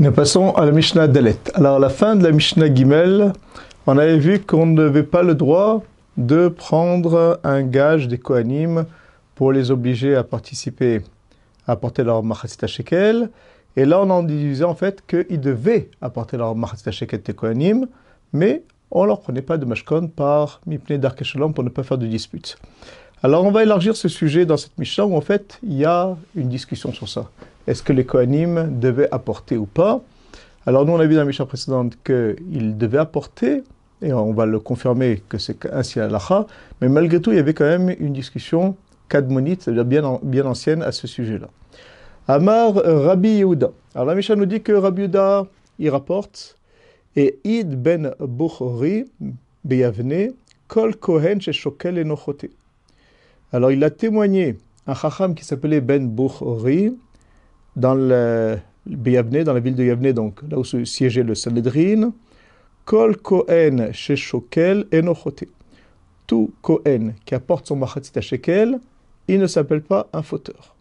Nous passons à la Mishnah Dalet. Alors, à la fin de la Mishnah Gimel, on avait vu qu'on n'avait pas le droit de prendre un gage des Kohanim pour les obliger à participer, à apporter leur Machatzit Shekel. Et là, on en disait en fait qu'ils devaient apporter leur Machatzit Shekel des Kohanim, mais on ne leur prenait pas de Mashkon par Mipnei Darkei Shalom pour ne pas faire de dispute. Alors, on va élargir ce sujet dans cette Mishnah où en fait, il y a une discussion sur ça. Est-ce que les Kohanim devaient apporter ou pas? Alors nous, on a vu dans la Mishnah précédente qu'ils devaient apporter, et on va le confirmer que c'est ainsi à l'Alacha, mais malgré tout, il y avait quand même une discussion kadmonite, c'est-à-dire bien ancienne à ce sujet-là. Amar Rabbi Yehuda. Alors la Mishnah nous dit que Rabbi Yehuda, il rapporte, et Id ben Bukhori beyavne kol kohen sheshokel enochote. Alors il a témoigné un chacham qui s'appelait Ben Bukhori, dans le Yavne, dans la ville de Yavne, donc là où se siégeait le Sanhedrin, Kol Kohen Sheshokel Enochote. Tout Kohen qui apporte son Machatzit Shekel, il ne s'appelle pas un fauteur.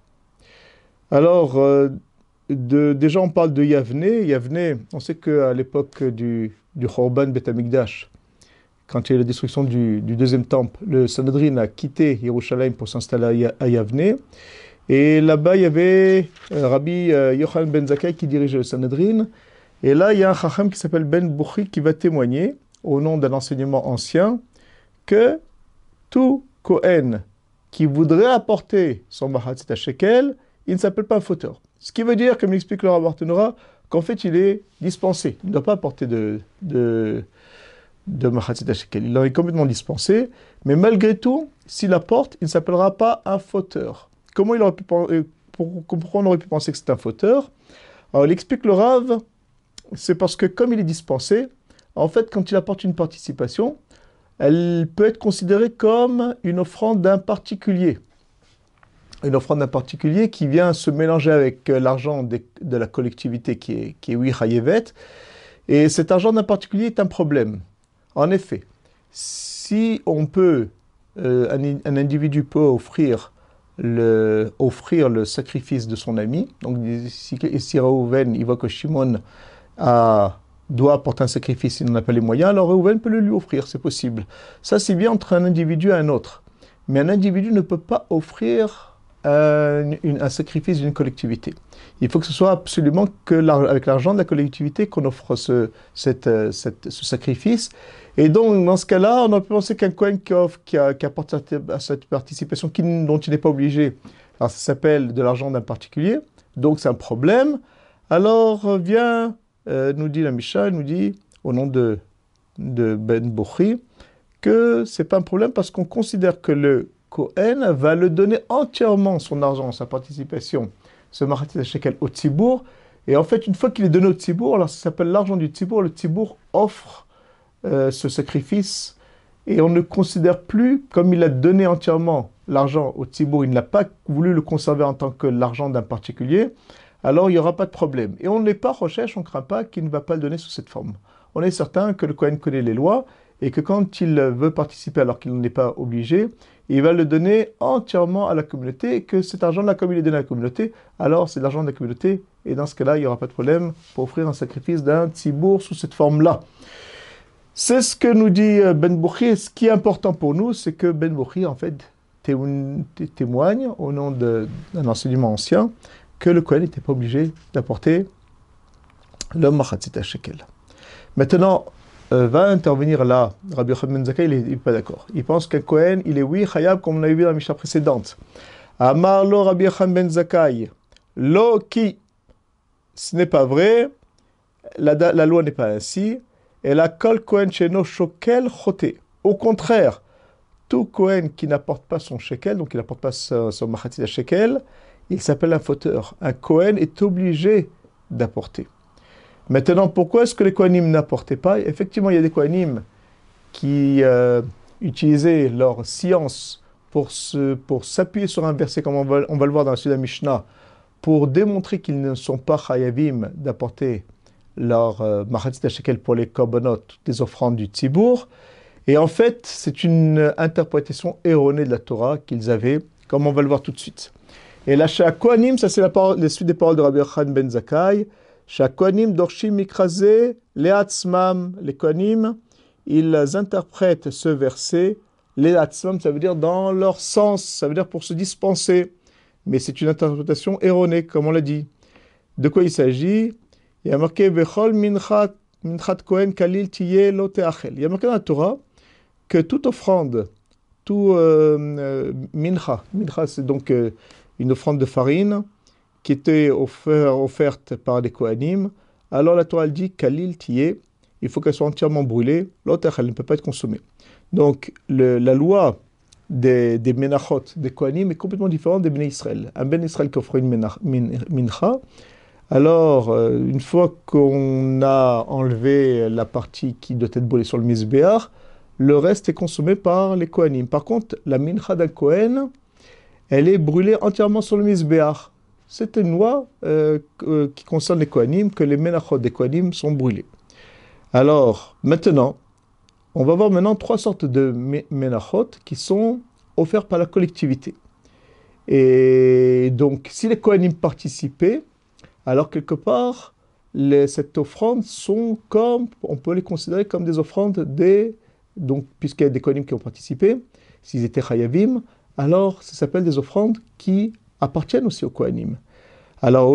Alors, déjà on parle de Yavne. Yavne, on sait qu'à l'époque du Chorban Bet Hamikdash, quand il y a eu la destruction du deuxième temple, le Sanhedrin a quitté Yerushalayim pour s'installer à Yavne. Et là-bas, il y avait Rabbi Yochanan ben Zakkai qui dirigeait le Sanhedrin. Et là, il y a un chacham qui s'appelle Ben Bukhri qui va témoigner, au nom d'un enseignement ancien, que tout Kohen qui voudrait apporter son Machatzit Shekel, il ne s'appelle pas un fauteur. Ce qui veut dire, comme l'explique le Rav Bartenura, qu'en fait, il est dispensé. Il ne doit pas apporter de Machatzit Shekel. Il en est complètement dispensé. Mais malgré tout, s'il apporte, il ne s'appellera pas un fauteur. Pourquoi on aurait pu penser que c'est un fauteur? Alors, il explique le Rav, c'est parce que comme il est dispensé, en fait, quand il apporte une participation, elle peut être considérée comme une offrande d'un particulier. Une offrande d'un particulier qui vient se mélanger avec l'argent de la collectivité qui est oui Hayevet. Et cet argent d'un particulier est un problème. En effet, si on peut, un individu peut offrir le sacrifice de son ami. Donc, si Reuven, il voit que Shimon doit apporter un sacrifice, il n'en a pas les moyens, alors Reuven peut le lui offrir, c'est possible. Ça, c'est bien entre un individu et un autre. Mais un individu ne peut pas offrir un sacrifice d'une collectivité. Il faut que ce soit absolument avec l'argent de la collectivité qu'on offre ce sacrifice. Et donc, dans ce cas-là, on a pu penser qu'un Kohen qui apporte cette participation dont il n'est pas obligé, alors ça s'appelle de l'argent d'un particulier, donc c'est un problème. Alors vient, nous dit la Mishnah, nous dit, au nom de Ben Bukhri, que ce n'est pas un problème parce qu'on considère que le Kohen va le donner entièrement son argent, sa participation, ce Machatzit Shekel au Tzibour. Et en fait, une fois qu'il est donné au Tzibour, alors ça s'appelle l'argent du Tzibour, le Tzibour offre ce sacrifice, et on ne considère plus, comme il a donné entièrement l'argent au Tzibour, il n'a pas voulu le conserver en tant que l'argent d'un particulier, alors il n'y aura pas de problème. Et on n'est pas recherche, on ne craint pas qu'il ne va pas le donner sous cette forme. On est certain que le Kohen connaît les lois, et que quand il veut participer alors qu'il n'en est pas obligé, il va le donner entièrement à la communauté, et que cet argent-là, comme il est donné à la communauté, alors c'est l'argent de la communauté, et dans ce cas-là, il n'y aura pas de problème pour offrir un sacrifice d'un Tzibour sous cette forme-là. C'est ce que nous dit Ben Bukhri. Ce qui est important pour nous, c'est que Ben Bukhri, en fait, témoigne au nom d'un enseignement ancien que le Kohen n'était pas obligé d'apporter le Machatzit Shekel. Maintenant, va intervenir là, Rabbi Yochanan ben Zakkai, il n'est pas d'accord. Il pense qu'un Kohen, il est oui, Chayab, comme on l'a vu dans la Mishnah précédente. Amar lo Rabbi Yochanan ben Zakkai, lo ki, ce n'est pas vrai, la loi n'est pas ainsi. Et la kol Kohen sheno shokel chote. Au contraire, tout Kohen qui n'apporte pas son shekel, donc il n'apporte pas son machatzit shekel, il s'appelle un fauteur. Un Kohen est obligé d'apporter. Maintenant, pourquoi est-ce que les Kohanim n'apportaient pas? Effectivement, il y a des Kohanim qui utilisaient leur science pour s'appuyer sur un verset, comme on va le voir dans la suite de la Mishnah, pour démontrer qu'ils ne sont pas chayavim d'apporter leur Machatzit Shekel pour les korbanot, des offrandes du Tzibour. Et en fait, c'est une interprétation erronée de la Torah qu'ils avaient, comme on va le voir tout de suite. Et la Kohanim, ça c'est la suite des paroles de Rabbi Yochanan ben Zakkai, Shakonim dorshim mikraze leatzmam. Les kohanim, ils interprètent ce verset, leatzmam, ça veut dire dans leur sens, ça veut dire pour se dispenser. Mais c'est une interprétation erronée, comme on l'a dit. De quoi il s'agit? Il y a marqué Vechol minchat kohen kalil tiye lo teachel. Il y a marqué dans la Torah que toute offrande, tout mincha, c'est donc une offrande de farine qui était offerte par les kohanim. Alors la Torah elle dit kalil tiye, il faut qu'elle soit entièrement brûlée, lo teachel, elle ne peut pas être consommée. Donc la loi des menachot, des kohanim, est complètement différente des ben Israël. Un ben Israël qui offre une mincha, alors une fois qu'on a enlevé la partie qui doit être brûlée sur le mizbeach, le reste est consommé par les kohanim. Par contre, la mincha d'un kohen, elle est brûlée entièrement sur le mizbeach. C'est une loi qui concerne les kohanim, que les menachot des kohanim sont brûlés. Alors, maintenant, on va voir maintenant trois sortes de menachot qui sont offerts par la collectivité. Et donc, si les kohanim participaient, alors quelque part, cette offrande sont comme, on peut les considérer comme des offrandes donc puisqu'il y a des kohanim qui ont participé, s'ils étaient chayavim, alors ça s'appelle des offrandes qui appartiennent aussi aux kohanim. Alors,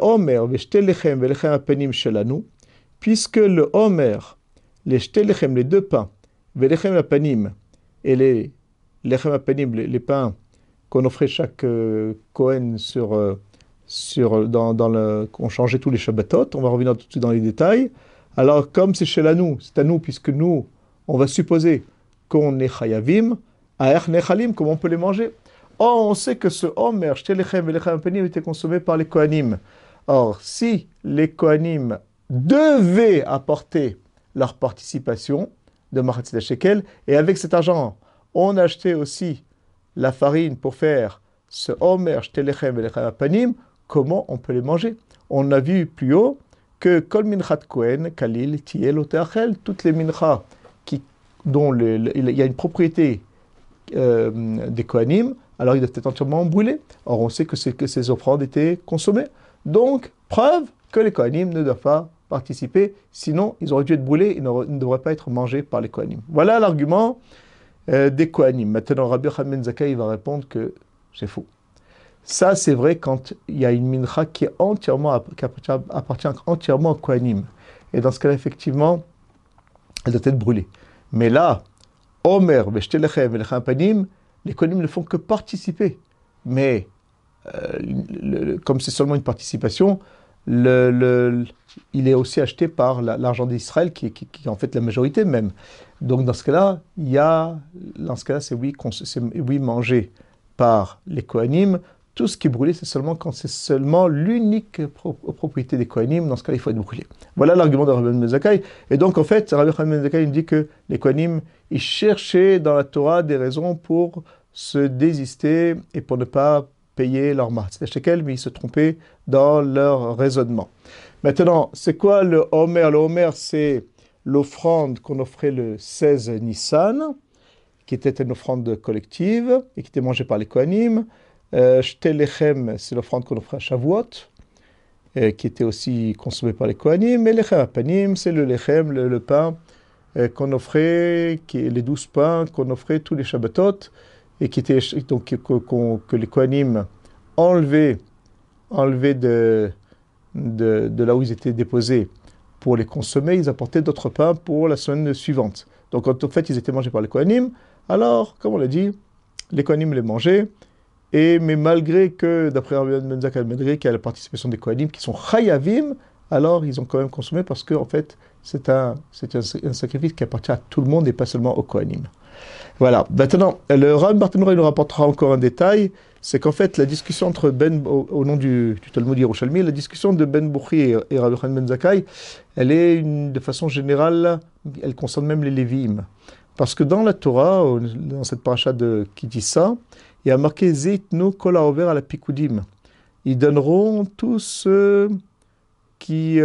puisque le homer, les shte lechem, les deux pains, velechem apanim, et les lechem apanim, les pains qu'on offrait chaque Kohen qu'on changeait tous les Shabbatot, on va revenir tout de suite dans les détails. Alors, comme c'est chez nous, c'est à nous, puisque nous, on va supposer qu'on est chayavim, aer nechalim, comment on peut les manger? Or, on sait que ce homer, shte lechem velechem apanim, était consommé par les kohanim. Or, si les kohanim devaient apporter leur participation de Machatzit Shekel, et avec cet argent, on achetait aussi la farine pour faire ce Homer, Shtelechem et Lechem Apanim, comment on peut les manger? On a vu plus haut que Kol Minchat Kohen, Kalil, Tiel, Oteachel, toutes les minchas dont il y a une propriété des Kohanim, alors ils doivent être entièrement brûlés. Or, on sait que ces offrandes étaient consommées. Donc, preuve que les Kohanim ne doivent pas participer, sinon ils auraient dû être brûlés, ils ne devraient pas être mangés par les Kohanim. Voilà l'argument des Kohanim. Maintenant, Rabbi Yochanan ben Zakkai va répondre que c'est faux. Ça, c'est vrai quand il y a une mincha qui appartient entièrement aux Kohanim. Et dans ce cas-là, effectivement, elle doit être brûlée. Mais là, Omer, Veshtelechem, Velechem Panim, les Kohanim ne font que participer. Mais, comme c'est seulement une participation, il est aussi acheté par l'argent d'Israël, qui est en fait la majorité même. Donc dans ce cas-là, c'est oui mangé par les Kohanim. Tout ce qui est brûlé, c'est seulement l'unique propriété des Kohanim. Dans ce cas-là, il faut être brûlé. Voilà l'argument de Rabbi ben Zakkai. Et donc en fait, Rabbi ben Zakkai dit que les Kohanim, ils cherchaient dans la Torah des raisons pour se désister et pour ne pas payer leur Machatzit Shekel, mais ils se trompaient dans leur raisonnement. Maintenant, c'est quoi le Homer? Le Homer, c'est l'offrande qu'on offrait le 16 Nissan, qui était une offrande collective et qui était mangée par les Kohanim. Shte Lechem, c'est l'offrande qu'on offrait à Shavuot, qui était aussi consommée par les Kohanim. Et Lechem Apanim, c'est le Lechem, le pain qu'on offrait, les 12 pains qu'on offrait tous les Shabbatot, et qui était donc que les Kohanim enlevaient de là où ils étaient déposés pour les consommer, ils apportaient d'autres pains pour la semaine suivante. Donc en fait, ils étaient mangés par les Kohanim. Alors, comme on l'a dit, les Kohanim les mangeaient, mais malgré que, d'après Rabbi ben Zakkai, malgré qu'il y a la participation des Kohanim qui sont chayavim, alors ils ont quand même consommé parce que en fait, c'est un sacrifice qui appartient à tout le monde et pas seulement aux Kohanim. Voilà. Maintenant, le Rav Barthénoura nous rapportera encore un détail, c'est qu'en fait, la discussion entre au nom du Talmud Yerushalmi, la discussion de Ben Bouchi et Rabbi Yochanan ben Zakkai, elle est de façon générale, elle concerne même les Lévi'im. Parce que dans la Torah, dans cette paracha qui dit ça, il y a marqué Zeitnu kol ha'over à la Pikudim. Ils donneront tous ceux qui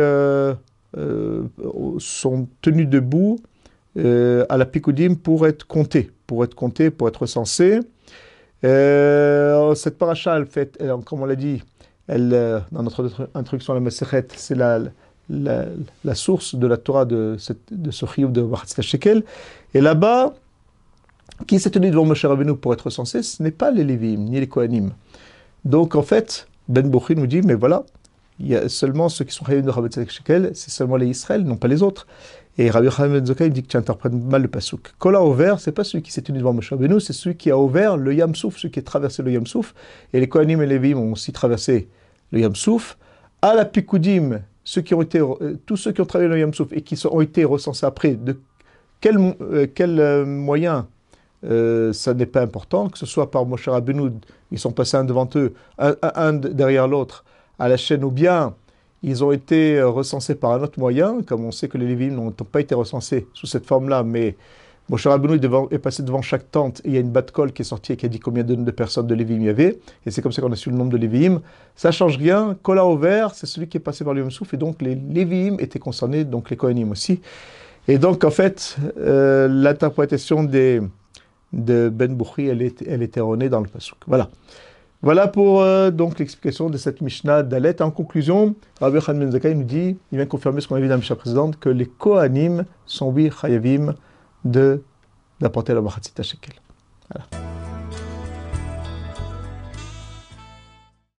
sont tenus debout à la Pikudim pour être comptés, pour être recensés. Cette paracha, comme on l'a dit, dans notre introduction à la Masechet, c'est la, la source de la Torah de ce chiyuv de Machatzit Shekel. Et là-bas, qui s'est tenu devant Moshe Rabbeinu pour être censé, ce n'est pas les Lévi'im, ni les Kohanim. Donc en fait, Ben Bokhi nous dit, mais voilà, il y a seulement ceux qui sont chiyuv de Machatzit Shekel, c'est seulement les Israël, non pas les autres. Et Rabbi Yochanan ben Zakkai dit que tu interprètes mal le pasuk. Kol ha'over, c'est pas celui qui s'est tenu devant Moshe Rabbeinu, c'est celui qui a ouvert le Yam Souf, celui qui a traversé le Yam Souf. Et les Kohanim et les Lévi'im ont aussi traversé le Yam Souf. À la Pikoudim, tous ceux qui ont travaillé le Yam Souf et qui ont été recensés après, de quel moyen, ça n'est pas important, que ce soit par Moshe Rabbeinu, ils sont passés un devant eux, un derrière l'autre, à la chaîne, ou bien ils ont été recensés par un autre moyen, comme on sait que les Lévi'im n'ont pas été recensés sous cette forme-là, mais Moshe Rabbeinu est passé devant chaque tente, et il y a une batte-colle qui est sortie et qui a dit combien de personnes de Lévi'im il y avait, et c'est comme ça qu'on a su le nombre de Lévi'im. Ça change rien, Kol ha'over, c'est celui qui est passé par le Yom Souf, et donc les Lévi'im étaient concernés, donc les Kohanim aussi. Et donc en fait, l'interprétation de Ben Bokhi, elle est erronée dans le pasuk. Voilà. Voilà pour donc l'explication de cette Mishnah Dalet. En conclusion, Rabbi Yochanan ben Zakkai nous dit, il vient confirmer ce qu'on a vu dans la Mishnah précédente, que les Kohanim sont oui chayavim d'apporter la Machatzit Shekel. Voilà.